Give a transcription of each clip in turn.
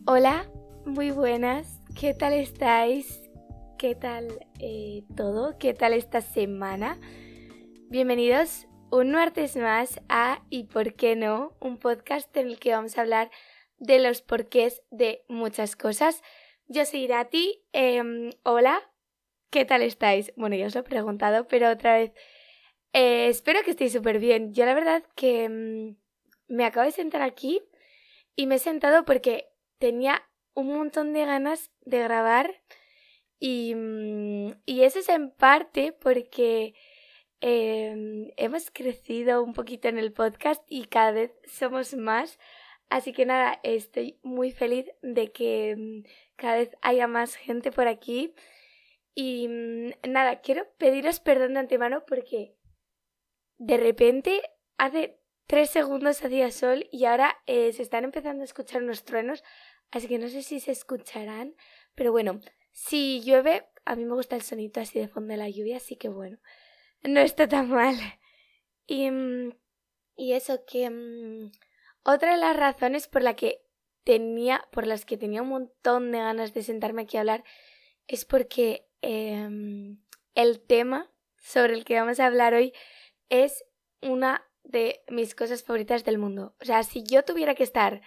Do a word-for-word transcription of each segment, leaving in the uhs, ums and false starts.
Hola, muy buenas, ¿qué tal estáis? ¿Qué tal eh, todo? ¿Qué tal esta semana? Bienvenidos un martes más a ¿Y por qué no? Un podcast en el que vamos a hablar de los porqués de muchas cosas. Yo soy Irati, eh, hola, ¿qué tal estáis? Bueno, ya os lo he preguntado, pero otra vez, eh, espero que estéis súper bien. Yo la verdad que mmm, me acabo de sentar aquí y me he sentado porque tenía un montón de ganas de grabar y, y eso es en parte porque eh, hemos crecido un poquito en el podcast y cada vez somos más. Así que nada, estoy muy feliz de que cada vez haya más gente por aquí. Y nada, quiero pediros perdón de antemano porque de repente hace tres segundos hacía sol y ahora eh, se están empezando a escuchar unos truenos. Así que no sé si se escucharán, pero bueno, si llueve, a mí me gusta el sonito así de fondo de la lluvia, así que bueno, no está tan mal. Y, y eso que um, otra de las razones por la que tenía, por las que tenía un montón de ganas de sentarme aquí a hablar es porque eh, el tema sobre el que vamos a hablar hoy es una de mis cosas favoritas del mundo. O sea, si yo tuviera que estar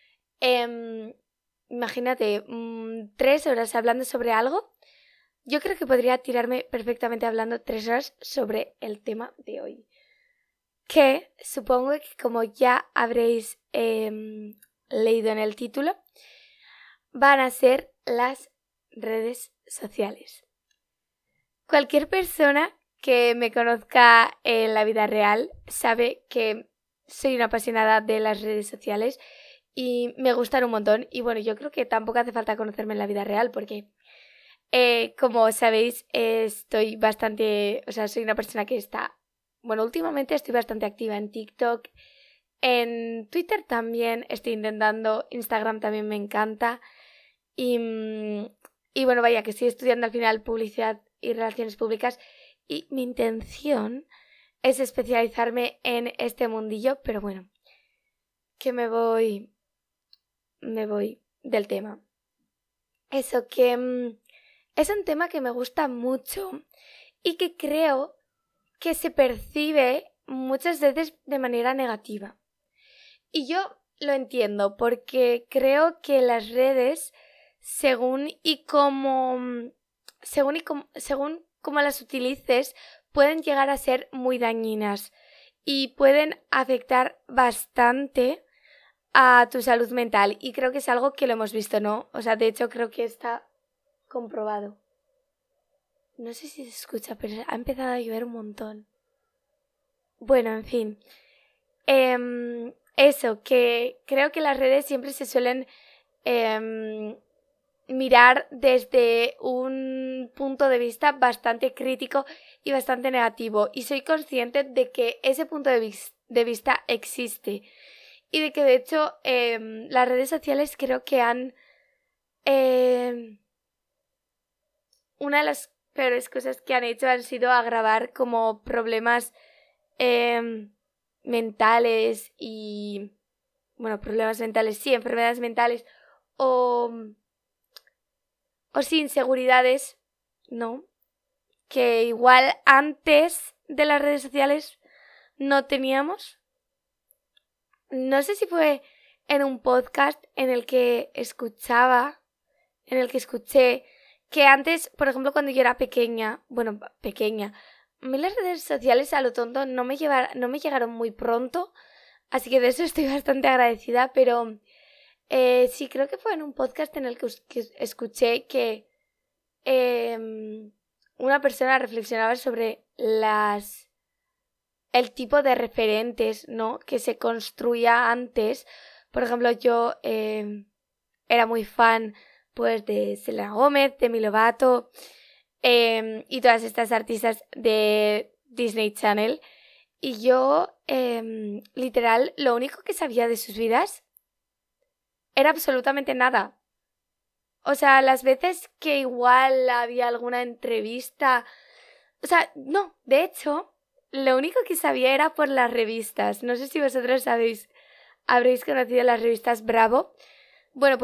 eh, imagínate, mmm, tres horas hablando sobre algo, yo creo que podría tirarme perfectamente hablando tres horas sobre el tema de hoy. Que supongo que como ya habréis eh, leído en el título, van a ser las redes sociales. Cualquier persona que me conozca en la vida real sabe que soy una apasionada de las redes sociales y me gustan un montón. Y bueno, yo creo que tampoco hace falta conocerme en la vida real porque, eh, como sabéis, eh, estoy bastante... O sea, soy una persona que está... Bueno, últimamente estoy bastante activa en TikTok. En Twitter también estoy intentando. Instagram también me encanta. Y, y bueno, vaya, que estoy estudiando al final publicidad y relaciones públicas. Y mi intención es especializarme en este mundillo. Pero bueno, que me voy... me voy del tema. Eso que mmm, es un tema que me gusta mucho y que creo que se percibe muchas veces de manera negativa. Y yo lo entiendo porque creo que las redes, según y como según y como, según como las utilices, pueden llegar a ser muy dañinas y pueden afectar bastante a tu salud mental. Y creo que es algo que lo hemos visto, ¿no? O sea, de hecho creo que está comprobado. No sé si se escucha, pero ha empezado a llover un montón. Bueno, en fin. Eh, eso, que creo que las redes siempre se suelen eh, mirar desde un punto de vista bastante crítico y bastante negativo. Y soy consciente de que ese punto de, vis- de vista existe. Y de que de hecho eh, las redes sociales creo que han... Eh, una de las peores cosas que han hecho han sido agravar como problemas eh, mentales y... Bueno, problemas mentales, sí, enfermedades mentales o... O sí, inseguridades, ¿no? Que igual antes de las redes sociales no teníamos. No sé si fue en un podcast en el que escuchaba, en el que escuché que antes, por ejemplo, cuando yo era pequeña, bueno, pequeña, a mí las redes sociales a lo tonto no me, llevar, no me llegaron muy pronto, así que de eso estoy bastante agradecida, pero eh, sí, creo que fue en un podcast en el que, que escuché que eh, una persona reflexionaba sobre las... el tipo de referentes, ¿no? Que se construía antes. Por ejemplo, yo eh, era muy fan pues de Selena Gómez, Demi Lovato eh, y todas estas artistas de Disney Channel. Y yo, eh, literal, lo único que sabía de sus vidas era absolutamente nada. O sea, las veces que igual había alguna entrevista... O sea, no, de hecho... Lo único que sabía era por las revistas. No sé si vosotros sabéis, habréis conocido las revistas Bravo. Bueno, pues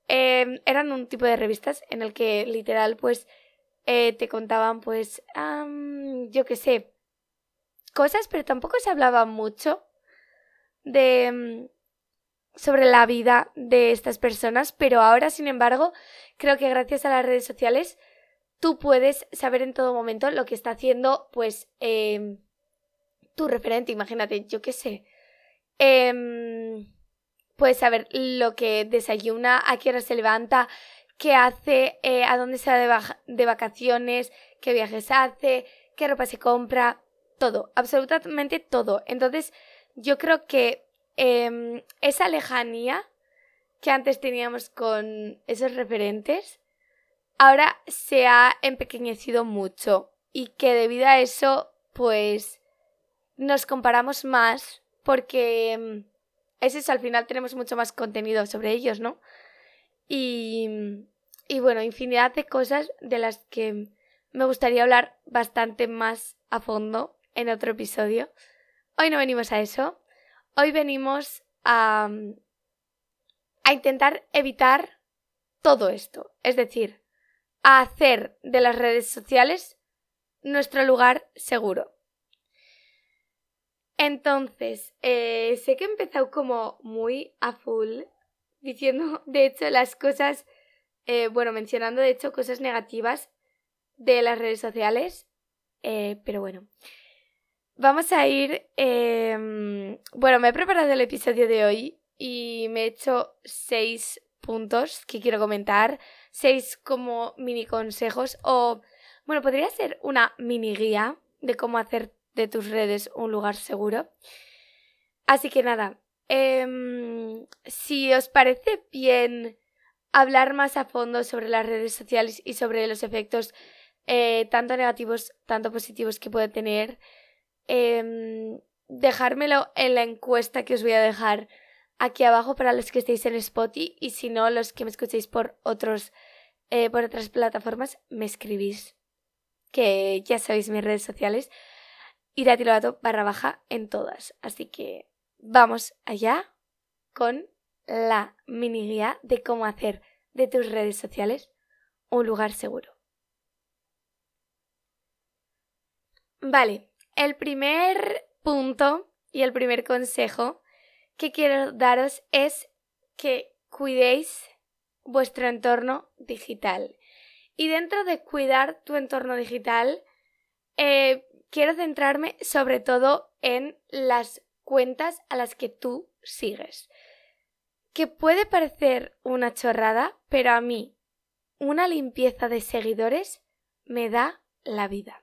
eh, eran un tipo de revistas en el que literal pues eh, te contaban pues, um, yo qué sé, cosas, pero tampoco se hablaba mucho de um, sobre la vida de estas personas, pero ahora, sin embargo, creo que gracias a las redes sociales tú puedes saber en todo momento lo que está haciendo pues eh, tu referente. Imagínate, yo qué sé, eh, puedes saber lo que desayuna, a qué hora se levanta, qué hace, eh, a dónde se va de, va- de vacaciones, qué viajes hace, qué ropa se compra, todo, absolutamente todo. Entonces yo creo que eh, esa lejanía que antes teníamos con esos referentes ahora se ha empequeñecido mucho y que debido a eso pues nos comparamos más porque es eso, al final tenemos mucho más contenido sobre ellos, ¿no? Y, y bueno, infinidad de cosas de las que me gustaría hablar bastante más a fondo en otro episodio. Hoy no venimos a eso, hoy venimos a, a intentar evitar todo esto, es decir, a hacer de las redes sociales nuestro lugar seguro. Entonces, eh, sé que he empezado como muy a full, diciendo de hecho las cosas, eh, bueno, mencionando de hecho cosas negativas de las redes sociales, eh, pero bueno, vamos a ir, eh, bueno, me he preparado el episodio de hoy y me he hecho seis puntos que quiero comentar, seis como mini consejos o, bueno, podría ser una mini guía de cómo hacer de tus redes un lugar seguro. Así que nada, eh, si os parece bien hablar más a fondo sobre las redes sociales y sobre los efectos eh, tanto negativos, tanto positivos que puede tener, eh, dejármelo en la encuesta que os voy a dejar aquí abajo para los que estéis en Spotify y si no, los que me escuchéis por otros eh, por otras plataformas, me escribís, que ya sabéis mis redes sociales, iratilovato barra baja en todas. Así que vamos allá con la mini guía de cómo hacer de tus redes sociales un lugar seguro. Vale, el primer punto y el primer consejo que quiero daros es que cuidéis vuestro entorno digital. Y dentro de cuidar tu entorno digital, eh, quiero centrarme sobre todo en las cuentas a las que tú sigues. Que puede parecer una chorrada, pero a mí una limpieza de seguidores me da la vida.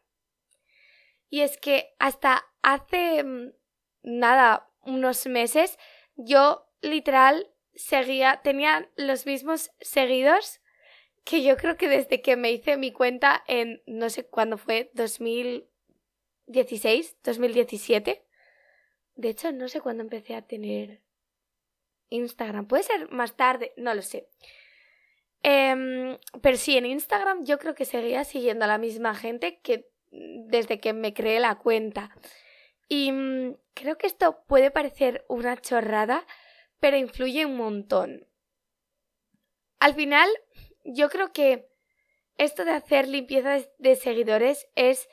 Y es que hasta hace nada, unos meses, yo literal seguía, tenía los mismos seguidores que yo creo que desde que me hice mi cuenta en, no sé cuándo fue, dos mil dieciséis, dos mil diecisiete. De hecho, no sé cuándo empecé a tener Instagram. Puede ser más tarde, no lo sé. Eh, pero sí, en Instagram yo creo que seguía siguiendo a la misma gente que desde que me creé la cuenta. Y mmm, creo que esto puede parecer una chorrada, pero influye un montón. Al final, yo creo que esto de hacer limpieza de seguidores es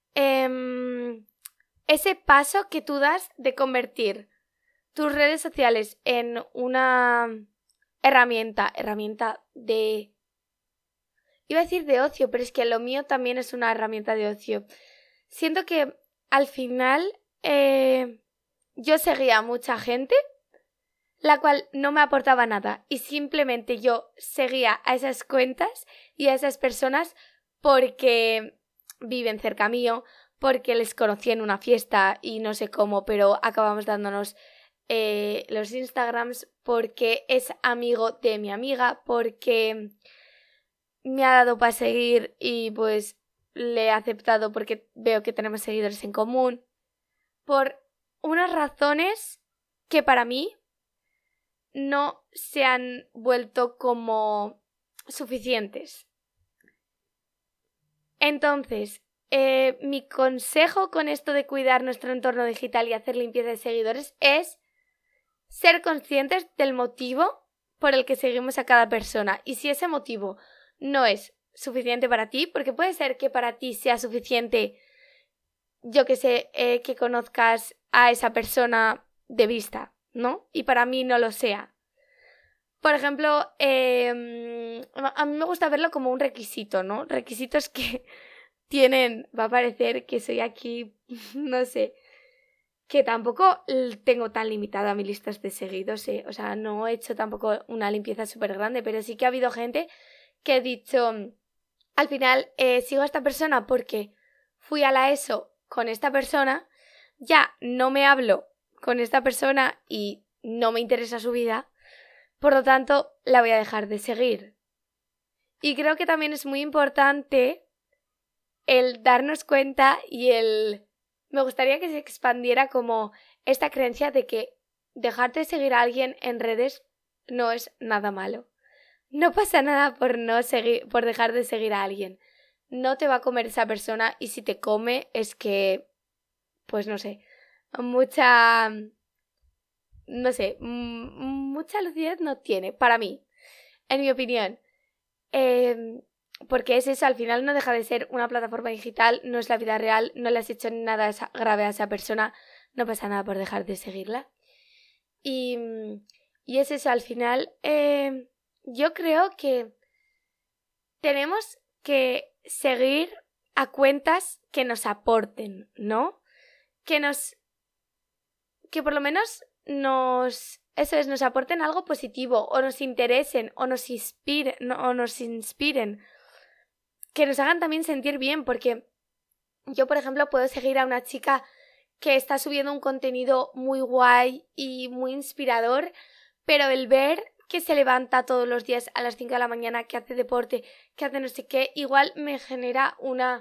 eh, ese paso que tú das de convertir tus redes sociales en una herramienta, herramienta de... Iba a decir de ocio, pero es que lo mío también es una herramienta de ocio. Siento que al final eh, yo seguía a mucha gente, la cual no me aportaba nada y simplemente yo seguía a esas cuentas y a esas personas porque viven cerca mío, porque les conocí en una fiesta y no sé cómo, pero acabamos dándonos eh, los Instagrams, porque es amigo de mi amiga, porque me ha dado para seguir y pues le he aceptado porque veo que tenemos seguidores en común, por unas razones que para mí no se han vuelto como suficientes. Entonces, eh, mi consejo con esto de cuidar nuestro entorno digital y hacer limpieza de seguidores es ser conscientes del motivo por el que seguimos a cada persona. Y si ese motivo no es suficiente para ti, porque puede ser que para ti sea suficiente, yo que sé, eh, que conozcas a esa persona de vista, ¿no? Y para mí no lo sea. Por ejemplo, eh, a mí me gusta verlo como un requisito, ¿no? Requisitos que tienen, va a parecer que soy aquí, no sé, que tampoco tengo tan limitada mi lista de seguidos, ¿eh? O sea, no he hecho tampoco una limpieza súper grande, pero sí que ha habido gente que he dicho, al final eh, sigo a esta persona porque fui a la ESO con esta persona, ya no me hablo con esta persona y no me interesa su vida, por lo tanto la voy a dejar de seguir. Y creo que también es muy importante el darnos cuenta y el... Me gustaría que se expandiera como esta creencia de que dejar de seguir a alguien en redes no es nada malo. No pasa nada por no seguir, por dejar de seguir a alguien. No te va a comer esa persona y si te come es que, pues no sé, mucha, no sé, mucha lucidez no tiene, para mí, en mi opinión. Eh, porque es eso, al final no deja de ser una plataforma digital, no es la vida real, no le has hecho nada grave a esa persona, no pasa nada por dejar de seguirla. Y, y es eso, al final eh, yo creo que tenemos que seguir a cuentas que nos aporten, ¿no? Que nos... que por lo menos nos... eso es, nos aporten algo positivo, o nos interesen, o nos inspiren, no, o nos inspiren. Que nos hagan también sentir bien, porque yo, por ejemplo, puedo seguir a una chica que está subiendo un contenido muy guay y muy inspirador, pero el ver que se levanta todos los días a las cinco de la mañana, que hace deporte, que hace no sé qué, igual me genera una...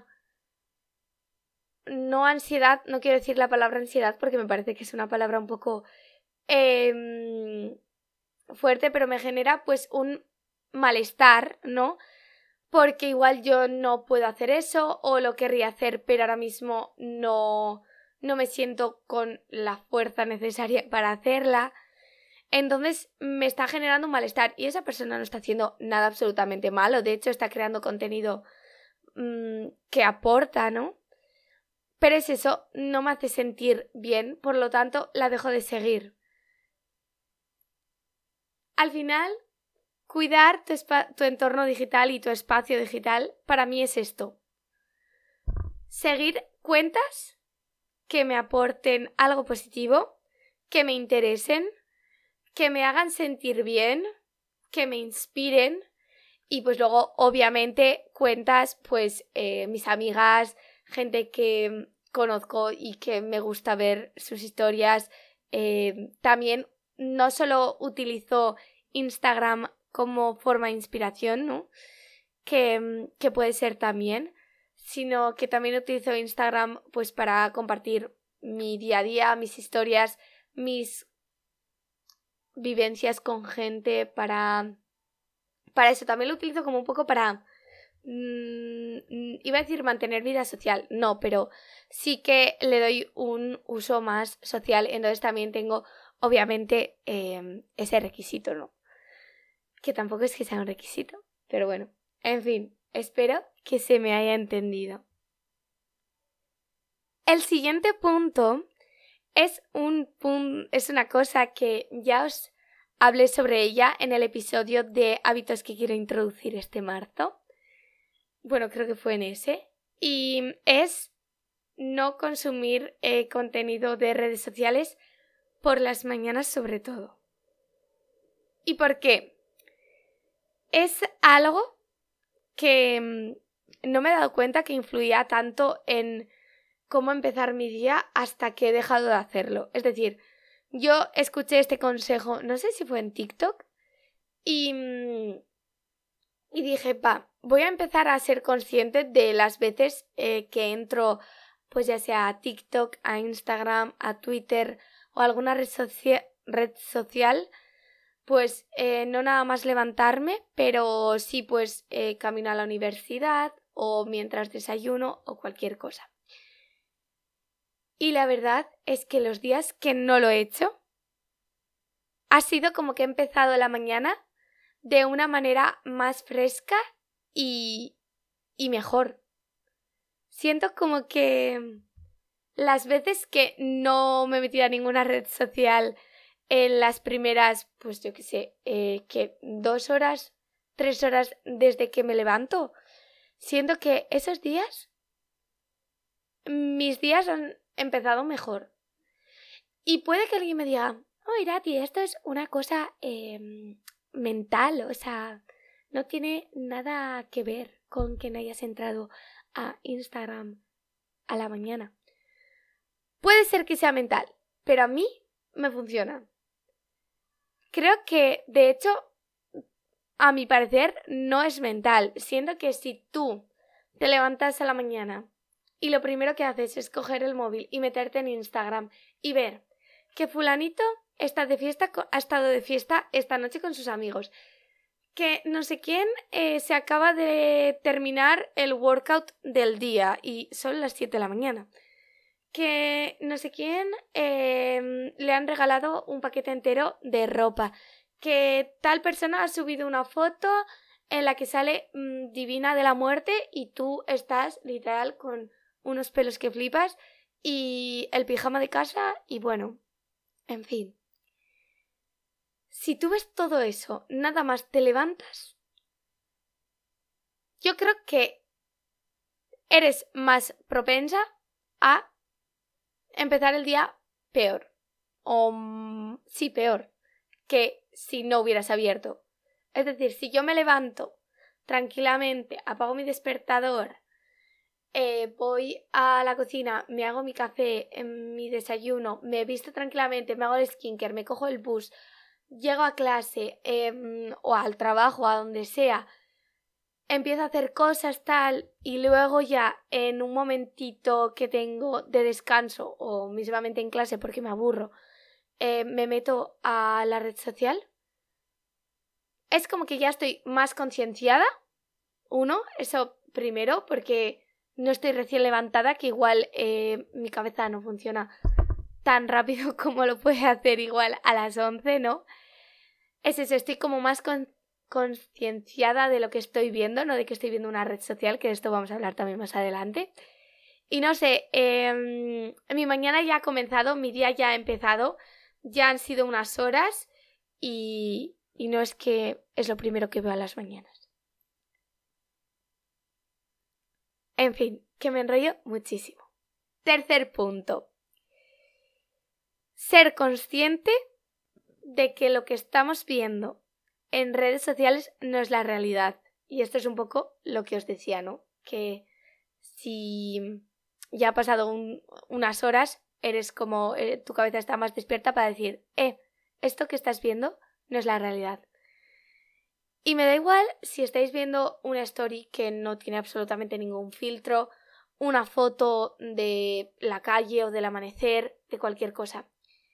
no ansiedad, no quiero decir la palabra ansiedad porque me parece que es una palabra un poco eh, fuerte, pero me genera pues un malestar, ¿no? Porque igual yo no puedo hacer eso o lo querría hacer, pero ahora mismo no, no me siento con la fuerza necesaria para hacerla. Entonces me está generando un malestar y esa persona no está haciendo nada absolutamente malo. De hecho, está creando contenido mmm, que aporta, ¿no? Pero es eso, no me hace sentir bien, por lo tanto, la dejo de seguir. Al final, cuidar tu, tu entorno digital y tu espacio digital para mí es esto. Seguir cuentas que me aporten algo positivo, que me interesen, que me hagan sentir bien, que me inspiren y pues luego obviamente cuentas pues eh, mis amigas, gente que conozco y que me gusta ver sus historias. Eh, también no solo utilizo Instagram como forma de inspiración, ¿no? Que, que puede ser también, sino que también utilizo Instagram pues para compartir mi día a día, mis historias, mis vivencias con gente, para, para eso. También lo utilizo como un poco para, mmm, iba a decir mantener vida social, no, pero sí que le doy un uso más social, entonces también tengo obviamente eh, ese requisito, ¿no? Que tampoco es que sea un requisito, pero bueno, en fin, espero que se me haya entendido. El siguiente punto es un pun- es una cosa que ya os hablé sobre ella en el episodio de hábitos que quiero introducir este marzo. Bueno, creo que fue en ese. Y es no consumir eh, contenido de redes sociales por las mañanas sobre todo. ¿Y por qué? Es algo que mmm, no me he dado cuenta que influía tanto en cómo empezar mi día hasta que he dejado de hacerlo. Es decir, yo escuché este consejo, no sé si fue en TikTok, y, y dije, pa, voy a empezar a ser consciente de las veces eh, que entro, pues ya sea a TikTok, a Instagram, a Twitter o alguna red, socia- red social, pues eh, no nada más levantarme, pero sí pues eh, camino a la universidad o mientras desayuno o cualquier cosa. Y la verdad es que los días que no lo he hecho, ha sido como que he empezado la mañana de una manera más fresca y, y mejor. Siento como que las veces que no me he metido a ninguna red social en las primeras, pues yo qué sé, eh, que dos horas, tres horas desde que me levanto, siento que esos días, mis días han empezado mejor. Y puede que alguien me diga, oh, Irati, esto es una cosa eh, mental, o sea, no tiene nada que ver con que no hayas entrado a Instagram a la mañana. Puede ser que sea mental, pero a mí me funciona. Creo que, de hecho, a mi parecer, no es mental. Siento que si tú te levantas a la mañana y lo primero que haces es coger el móvil y meterte en Instagram y ver que fulanito está de fiesta, ha estado de fiesta esta noche con sus amigos, que no sé quién eh, se acaba de terminar el workout del día y son las siete de la mañana, que no sé quién eh, le han regalado un paquete entero de ropa, que tal persona ha subido una foto en la que sale mmm, divina de la muerte y tú estás literal con unos pelos que flipas y el pijama de casa y bueno, en fin. Si tú ves todo eso, nada más te levantas, yo creo que eres más propensa a empezar el día peor. O sí, peor que si no hubieras abierto. Es decir, si yo me levanto tranquilamente, apago mi despertador, eh, voy a la cocina, me hago mi café, mi desayuno, me visto tranquilamente, me hago el skincare, me cojo el bus, llego a clase eh, o al trabajo, a donde sea, empiezo a hacer cosas tal y luego ya en un momentito que tengo de descanso o mismamente en clase porque me aburro, eh, me meto a la red social. Es como que ya estoy más concienciada, uno, eso primero, porque no estoy recién levantada, que igual eh, mi cabeza no funciona tan rápido como lo puede hacer igual a las once, ¿no? Es eso, estoy como más con, concienciada de lo que estoy viendo, no de que estoy viendo una red social, que de esto vamos a hablar también más adelante. Y no sé, eh, mi mañana ya ha comenzado, mi día ya ha empezado, ya han sido unas horas y... Y no es que es lo primero que veo a las mañanas. En fin, que me enrollo muchísimo. Tercer punto. Ser consciente de que lo que estamos viendo en redes sociales no es la realidad. Y esto es un poco lo que os decía, ¿no? Que si ya ha pasado un, unas horas, eres como... Eh, tu cabeza está más despierta para decir, eh, esto que estás viendo no es la realidad. Y me da igual si estáis viendo una story que no tiene absolutamente ningún filtro, una foto de la calle o del amanecer, de cualquier cosa.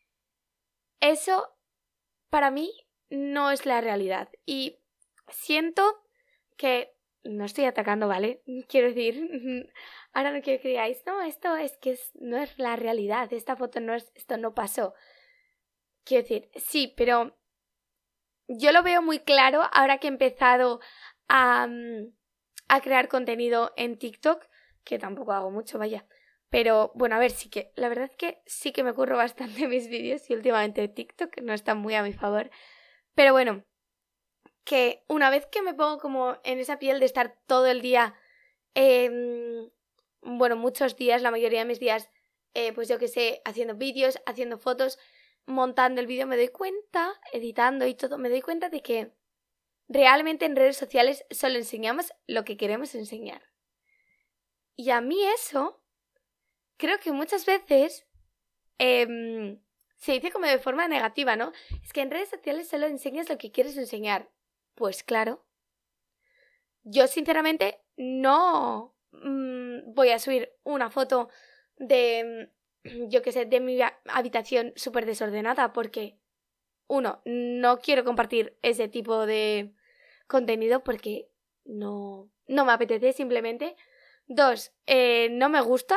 Eso, para mí, no es la realidad. Y siento que... No estoy atacando, ¿vale? Quiero decir, ahora no quiero que digáis, no, esto es que es, no es la realidad, esta foto no es, esto no pasó. Quiero decir, sí, pero... Yo lo veo muy claro ahora que he empezado a, a crear contenido en TikTok, que tampoco hago mucho, vaya. Pero bueno, a ver, sí que, la verdad es que sí que me curro bastante mis vídeos y últimamente TikTok no está muy a mi favor. Pero bueno, que una vez que me pongo como en esa piel de estar todo el día, eh, bueno, muchos días, la mayoría de mis días, eh, pues yo que sé, haciendo vídeos, haciendo fotos, montando el vídeo, me doy cuenta, editando y todo, me doy cuenta de que realmente en redes sociales solo enseñamos lo que queremos enseñar. Y a mí eso, creo que muchas veces eh, se dice como de forma negativa, ¿no? Es que en redes sociales solo enseñas lo que quieres enseñar. Pues claro. Yo sinceramente no mmm, voy a subir una foto de... yo qué sé, de mi habitación súper desordenada porque, uno, no quiero compartir ese tipo de contenido porque no, no me apetece simplemente. Dos, eh, no me gusta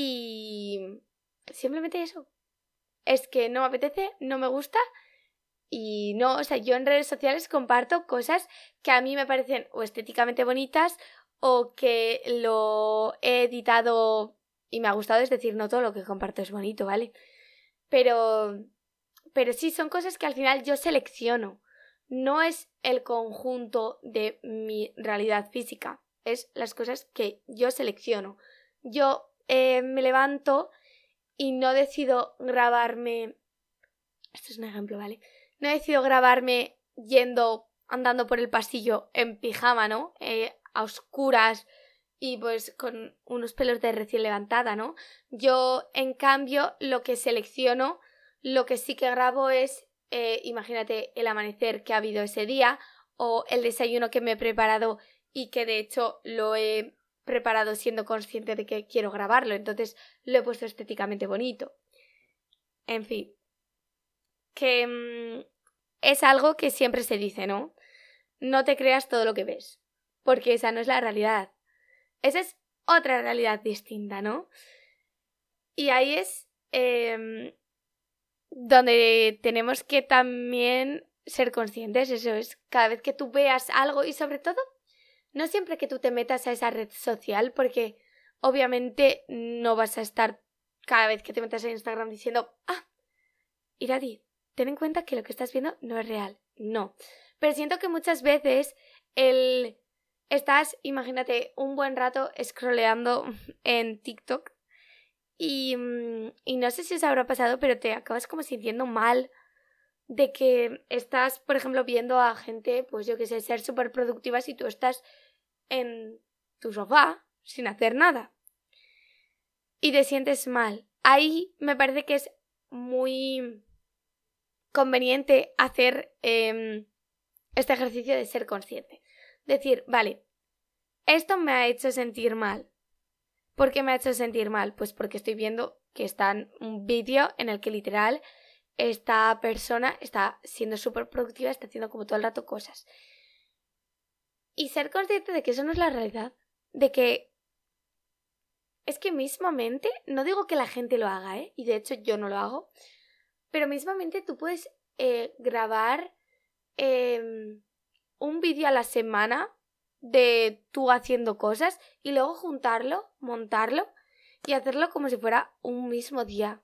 y simplemente eso. Es que no me apetece, no me gusta Y no, o sea, yo en redes sociales comparto cosas que a mí me parecen o estéticamente bonitas o que lo he editado y me ha gustado, es decir, no todo lo que comparto es bonito, ¿vale? Pero, pero sí, son cosas que al final yo selecciono. No es el conjunto de mi realidad física, es las cosas que yo selecciono. Yo eh, me levanto y no decido grabarme... Esto es un ejemplo, ¿vale? No decido grabarme yendo, andando por el pasillo en pijama, ¿no? Eh, a oscuras y pues con unos pelos de recién levantada, ¿no? Yo, en cambio, lo que selecciono, lo que sí que grabo es, eh, imagínate, el amanecer que ha habido ese día o el desayuno que me he preparado y que de hecho lo he preparado siendo consciente de que quiero grabarlo, entonces lo he puesto estéticamente bonito. En fin, que mmm, es algo que siempre se dice, ¿no? No te creas todo lo que ves, porque esa no es la realidad. Esa es otra realidad distinta, ¿no? Y ahí es eh, donde tenemos que también ser conscientes, eso es, cada vez que tú veas algo y sobre todo, no siempre que tú te metas a esa red social, porque obviamente no vas a estar cada vez que te metas a Instagram diciendo, ah, Iradi, ten en cuenta que lo que estás viendo no es real. No. Pero siento que muchas veces el... estás, imagínate, un buen rato scrolleando en TikTok y, y no sé si os habrá pasado, pero te acabas como sintiendo mal de que estás, por ejemplo, viendo a gente, pues yo que sé, ser súper productiva si tú estás en tu sofá sin hacer nada y te sientes mal. Ahí me parece que es muy conveniente hacer eh, este ejercicio de ser consciente. Decir, vale, esto me ha hecho sentir mal. ¿Por qué me ha hecho sentir mal? Pues porque estoy viendo que está en un vídeo en el que literal esta persona está siendo súper productiva, está haciendo como todo el rato cosas. Y ser consciente de que eso no es la realidad. De que es que mismamente, no digo que la gente lo haga, ¿eh? Y de hecho yo no lo hago, pero mismamente tú puedes eh, grabar eh, un vídeo a la semana de tú haciendo cosas y luego juntarlo, montarlo y hacerlo como si fuera un mismo día.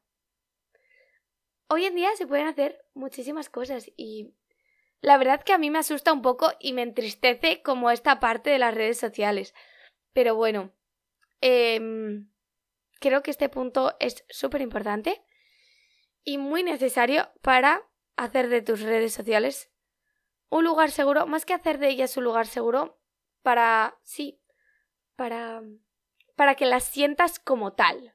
Hoy en día se pueden hacer muchísimas cosas y la verdad que a mí me asusta un poco y me entristece como esta parte de las redes sociales. Pero bueno, eh, creo que este punto es súper importante y muy necesario para hacer de tus redes sociales un lugar seguro, más que hacer de ellas un lugar seguro, para, sí, para, para que las sientas como tal.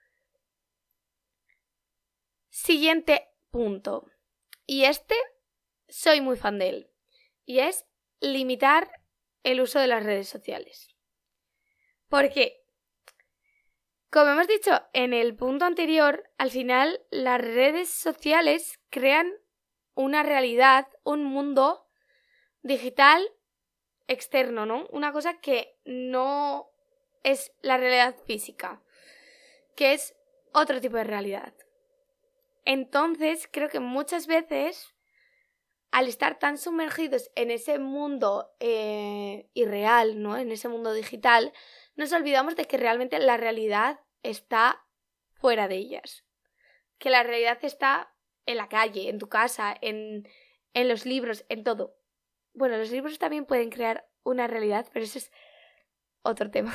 Siguiente punto. Y este, soy muy fan de él. Y es limitar el uso de las redes sociales. Porque, como hemos dicho en el punto anterior, al final las redes sociales crean una realidad, un mundo digital externo, ¿no? Una cosa que no es la realidad física, que es otro tipo de realidad. Entonces, creo que muchas veces, al estar tan sumergidos en ese mundo eh, irreal, ¿no? En ese mundo digital, nos olvidamos de que realmente la realidad está fuera de ellas. Que la realidad está en la calle, en tu casa, en, en los libros, en todo. Bueno, los libros también pueden crear una realidad, pero eso es otro tema.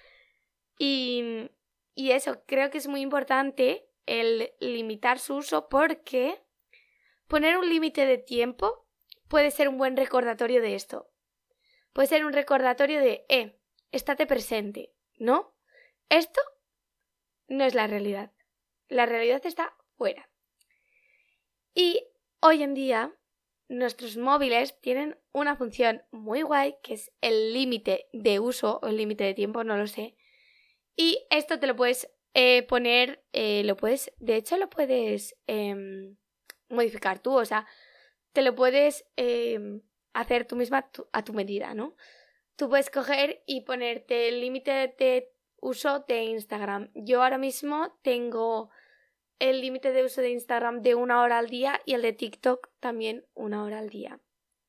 y, y eso, creo que es muy importante el limitar su uso porque poner un límite de tiempo puede ser un buen recordatorio de esto. Puede ser un recordatorio de, eh, estate presente, ¿no? Esto no es la realidad. La realidad está fuera. Y hoy en día nuestros móviles tienen una función muy guay que es el límite de uso o el límite de tiempo, no lo sé. Y esto te lo puedes eh, poner, eh, lo puedes, de hecho lo puedes eh, modificar tú, o sea, te lo puedes eh, hacer tú misma a tu, a tu medida, ¿no? Tú puedes coger y ponerte el límite de uso de Instagram. Yo ahora mismo tengo el límite de uso de Instagram de una hora al día y el de TikTok también una hora al día.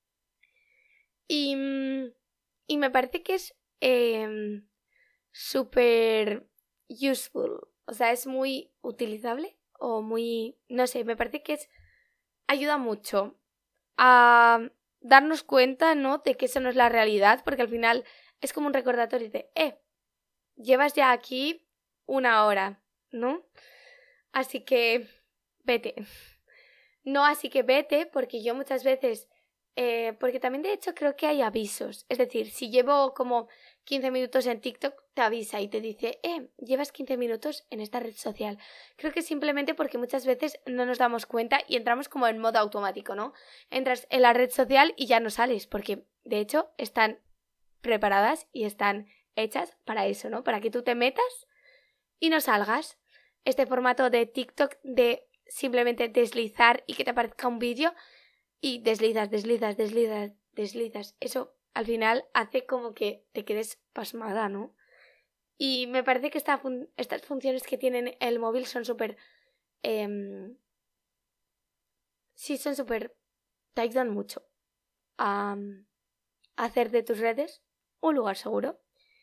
Y, y me parece que es eh, súper useful, o sea, es muy utilizable o muy, no sé, me parece que es ayuda mucho a darnos cuenta, ¿no?, de que eso no es la realidad, porque al final es como un recordatorio de, eh, llevas ya aquí una hora, ¿no? Así que vete. No, así que vete, porque yo muchas veces, eh, porque también de hecho creo que hay avisos, es decir, si llevo como quince minutos en TikTok, te avisa y te dice, eh, llevas quince minutos en esta red social. Creo que simplemente porque muchas veces no nos damos cuenta y entramos como en modo automático, ¿no? Entras en la red social y ya no sales, porque de hecho están preparadas y están hechas para eso, ¿no? Para que tú te metas y no salgas. Este formato de TikTok de simplemente deslizar y que te aparezca un vídeo y deslizas, deslizas, deslizas, deslizas. Eso al final hace como que te quedes pasmada, ¿no? Y me parece que esta fun- estas funciones que tienen el móvil son súper... Eh, sí, son súper... te ayudan mucho a, a hacer de tus redes un lugar seguro.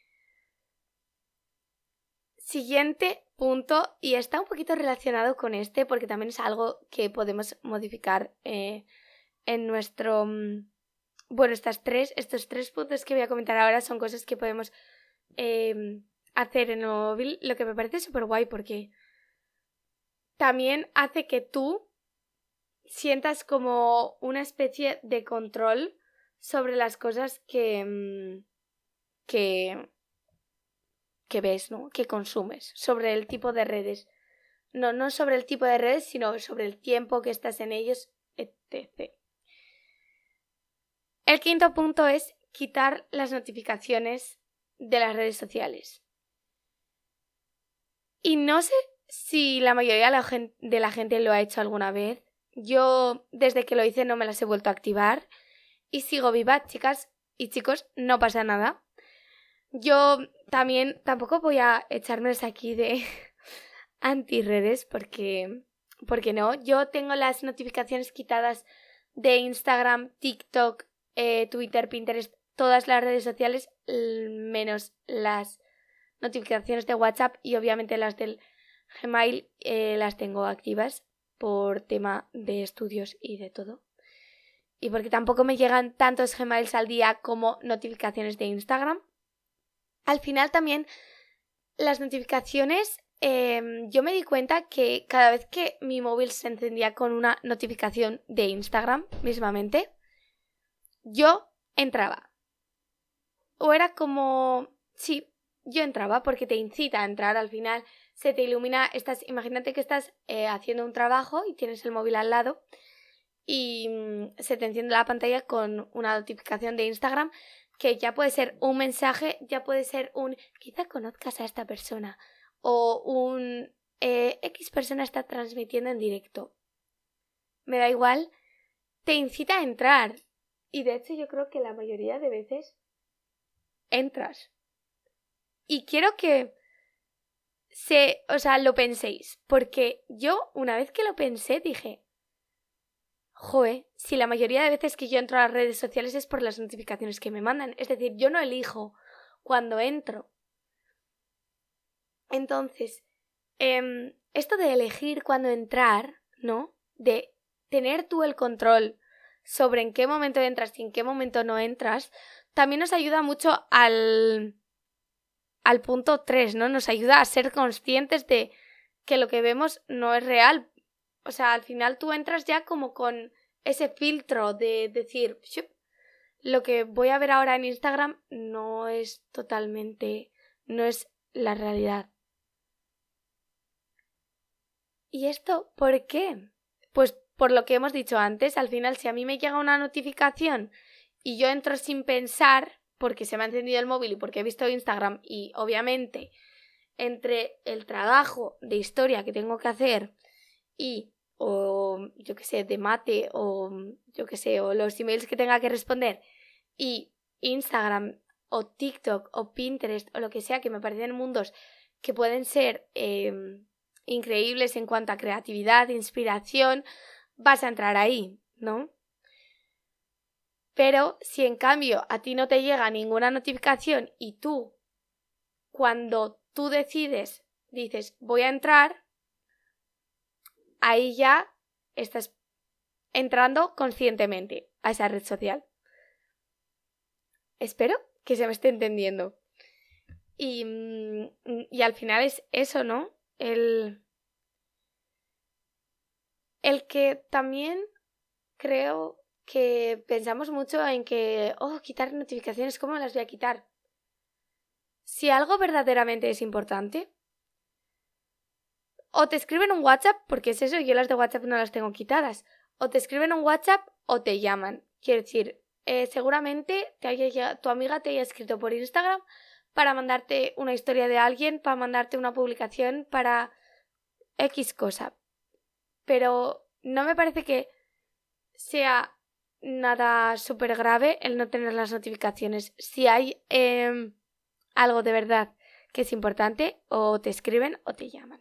Siguiente punto, y está un poquito relacionado con este porque también es algo que podemos modificar eh, en nuestro... Bueno, estas tres, estos tres puntos que voy a comentar ahora son cosas que podemos eh, hacer en el móvil, lo que me parece súper guay porque también hace que tú sientas como una especie de control sobre las cosas que, que, que ves, ¿no? Que consumes, sobre el tipo de redes. No, no sobre el tipo de redes, sino sobre el tiempo que estás en ellos, etcétera. El quinto punto es quitar las notificaciones de las redes sociales. Y no sé si la mayoría de la, gente, de la gente lo ha hecho alguna vez. Yo, desde que lo hice, no me las he vuelto a activar. Y sigo viva, chicas y chicos, no pasa nada. Yo también tampoco voy a echármelos aquí de antirredes porque, porque no. Yo tengo las notificaciones quitadas de Instagram, TikTok, eh, Twitter, Pinterest, todas las redes sociales, menos las notificaciones de WhatsApp y obviamente las del Gmail eh, las tengo activas por tema de estudios y de todo. Y porque tampoco me llegan tantos Gmails al día como notificaciones de Instagram. Al final también las notificaciones, eh, yo me di cuenta que cada vez que mi móvil se encendía con una notificación de Instagram mismamente, yo entraba. O era como... sí, yo entraba porque te incita a entrar al final. Se te ilumina, estás, imagínate que estás eh, haciendo un trabajo y tienes el móvil al lado y mmm, se te enciende la pantalla con una notificación de Instagram que ya puede ser un mensaje, ya puede ser un quizá conozcas a esta persona o un eh, X persona está transmitiendo en directo. Me da igual, te incita a entrar y de hecho yo creo que la mayoría de veces entras. Y quiero que se, o sea, lo penséis, porque yo una vez que lo pensé dije, joe, si la mayoría de veces que yo entro a las redes sociales es por las notificaciones que me mandan, es decir, yo no elijo cuando entro. Entonces, eh, esto de elegir cuándo entrar, ¿no? De tener tú el control sobre en qué momento entras y en qué momento no entras, también nos ayuda mucho al... al punto tres, ¿no? Nos ayuda a ser conscientes de que lo que vemos no es real. O sea, al final tú entras ya como con ese filtro de decir, lo que voy a ver ahora en Instagram no es totalmente, no es la realidad. ¿Y esto por qué? Pues por lo que hemos dicho antes, al final si a mí me llega una notificación y yo entro sin pensar, porque se me ha encendido el móvil y porque he visto Instagram y obviamente entre el trabajo de historia que tengo que hacer y o yo que sé, de mate o yo que sé, o los emails que tenga que responder y Instagram o TikTok o Pinterest o lo que sea, que me parecen mundos que pueden ser eh, increíbles en cuanto a creatividad, inspiración, vas a entrar ahí, ¿no? Pero si en cambio a ti no te llega ninguna notificación y tú, cuando tú decides, dices voy a entrar, ahí ya estás entrando conscientemente a esa red social. Espero que se me esté entendiendo. Y, y al final es eso, ¿no? El, el que también creo que pensamos mucho en que, oh, quitar notificaciones, ¿cómo las voy a quitar? Si algo verdaderamente es importante, o te escriben un WhatsApp, porque es eso, yo las de WhatsApp no las tengo quitadas, o te escriben un WhatsApp o te llaman. Quiero decir, eh, seguramente te haya, tu amiga te haya escrito por Instagram para mandarte una historia de alguien, para mandarte una publicación, para X cosa. Pero no me parece que sea nada súper grave el no tener las notificaciones. Si hay eh, algo de verdad que es importante, o te escriben o te llaman.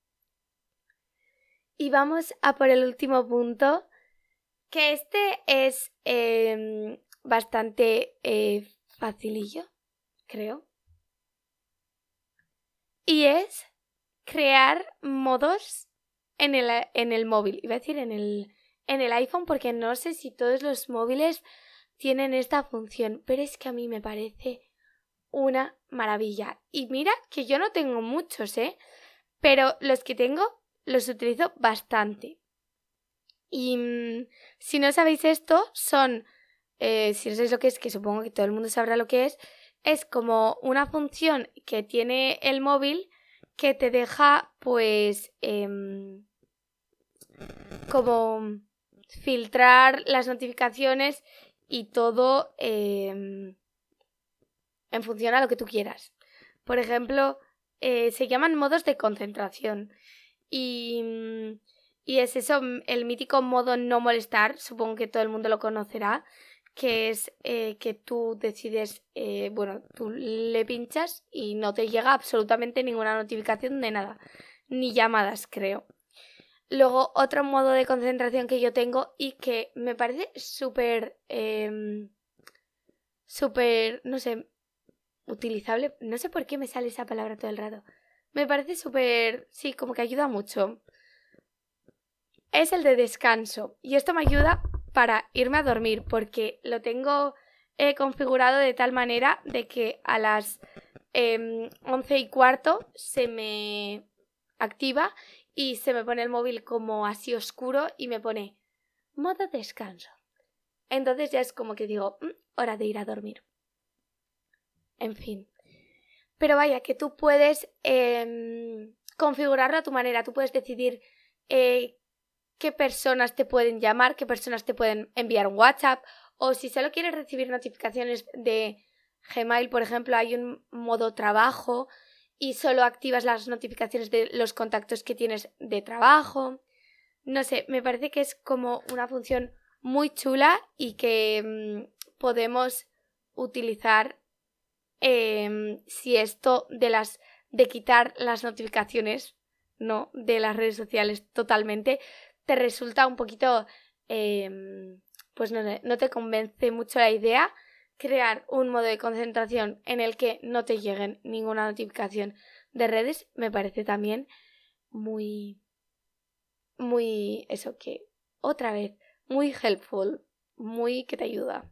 Y vamos a por el último punto, que este es eh, bastante eh, facilillo, creo. Y es crear modos en el, en el móvil. Iba a decir en el, en el iPhone porque no sé si todos los móviles tienen esta función. Pero es que a mí me parece una maravilla. Y mira que yo no tengo muchos, ¿eh? Pero los que tengo los utilizo bastante. Y mmm, si no sabéis esto, son, eh, si no sabéis lo que es, que supongo que todo el mundo sabrá lo que es, es como una función que tiene el móvil que te deja, pues, eh, como filtrar las notificaciones y todo eh, en función a lo que tú quieras. Por ejemplo, eh, se llaman modos de concentración y, y es eso, el mítico modo no molestar, supongo que todo el mundo lo conocerá, que es eh, que tú decides, eh, bueno, tú le pinchas y no te llega absolutamente ninguna notificación de nada, ni llamadas, creo. Luego, otro modo de concentración que yo tengo y que me parece súper, eh, súper, no sé, utilizable, no sé por qué me sale esa palabra todo el rato. Me parece súper, sí, como que ayuda mucho. Es el de descanso y esto me ayuda para irme a dormir porque lo tengo eh, configurado de tal manera de que a las eh, once y cuarto se me activa y se me pone el móvil como así oscuro y me pone modo descanso. Entonces ya es como que digo, mmm, hora de ir a dormir. En fin. Pero vaya, que tú puedes eh, configurarlo a tu manera. Tú puedes decidir eh, qué personas te pueden llamar, qué personas te pueden enviar un WhatsApp, o si solo quieres recibir notificaciones de Gmail, por ejemplo, hay un modo trabajo y solo activas las notificaciones de los contactos que tienes de trabajo. No sé, me parece que es como una función muy chula y que mmm, podemos utilizar eh, si esto de las de quitar las notificaciones, no, de las redes sociales totalmente, te resulta un poquito, eh, pues no, no te convence mucho la idea. Crear un modo de concentración en el que no te lleguen ninguna notificación de redes me parece también muy, muy, eso que, otra vez, muy helpful, muy que te ayuda.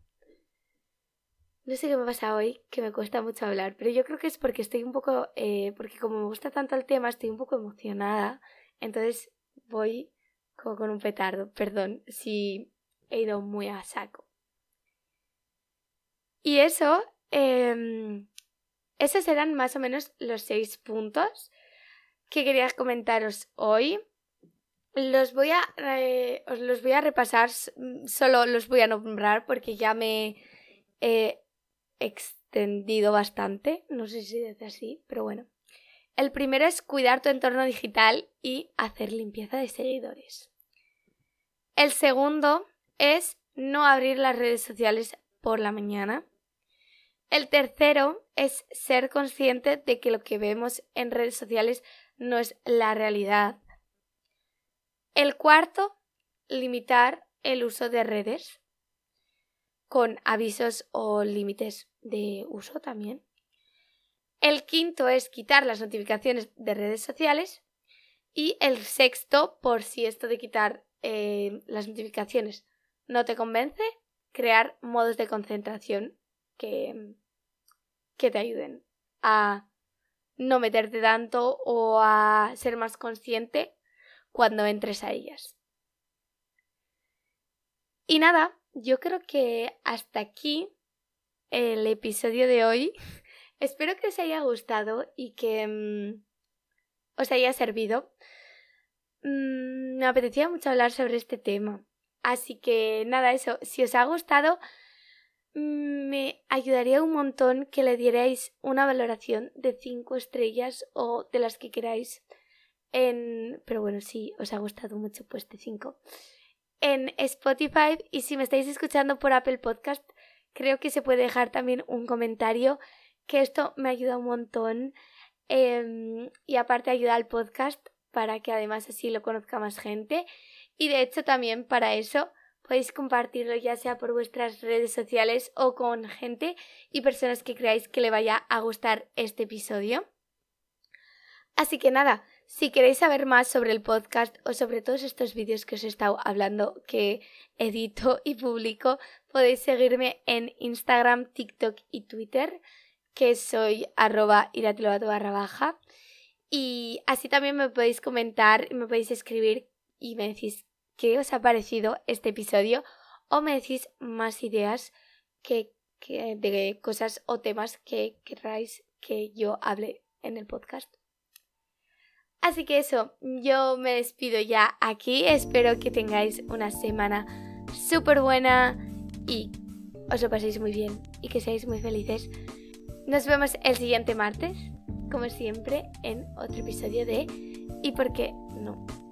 No sé qué me pasa hoy, que me cuesta mucho hablar, pero yo creo que es porque estoy un poco, eh, porque como me gusta tanto el tema, estoy un poco emocionada, entonces voy como con un petardo, perdón si he ido muy a saco. Y eso, eh, esos eran más o menos los seis puntos que quería comentaros hoy. Los voy a, eh, os los voy a repasar, solo los voy a nombrar porque ya me he eh, extendido bastante, no sé si es así, pero bueno. El primero es cuidar tu entorno digital y hacer limpieza de seguidores. El segundo es no abrir las redes sociales por la mañana. El tercero es ser consciente de que lo que vemos en redes sociales no es la realidad. El cuarto, limitar el uso de redes con avisos o límites de uso también. El quinto es quitar las notificaciones de redes sociales. Y el sexto, por si esto de quitar eh, las notificaciones no te convence, crear modos de concentración que, que te ayuden a no meterte tanto o a ser más consciente cuando entres a ellas. Y nada, yo creo que hasta aquí el episodio de hoy. Espero que os haya gustado y que mmm, os haya servido. Mm, me apetecía mucho hablar sobre este tema. Así que nada, eso, si os ha gustado, me ayudaría un montón que le dierais una valoración de cinco estrellas o de las que queráis. En... Pero bueno, si os ha gustado mucho, pues de cinco. En Spotify, y si me estáis escuchando por Apple Podcast, creo que se puede dejar también un comentario, que esto me ayuda un montón. Eh, y aparte ayuda al podcast para que además así lo conozca más gente. Y de hecho también para eso podéis compartirlo ya sea por vuestras redes sociales o con gente y personas que creáis que le vaya a gustar este episodio. Así que nada, si queréis saber más sobre el podcast o sobre todos estos vídeos que os he estado hablando, que edito y publico, podéis seguirme en Instagram, TikTok y Twitter, que soy arroba iratilobato barra baja. Y así también me podéis comentar y me podéis escribir y me decís qué os ha parecido este episodio o me decís más ideas que, que de cosas o temas que queráis que yo hable en el podcast. Así que eso, yo me despido ya aquí. Espero que tengáis una semana súper buena y os lo paséis muy bien y que seáis muy felices. Nos vemos el siguiente martes, como siempre, en otro episodio de ¿Y por qué no?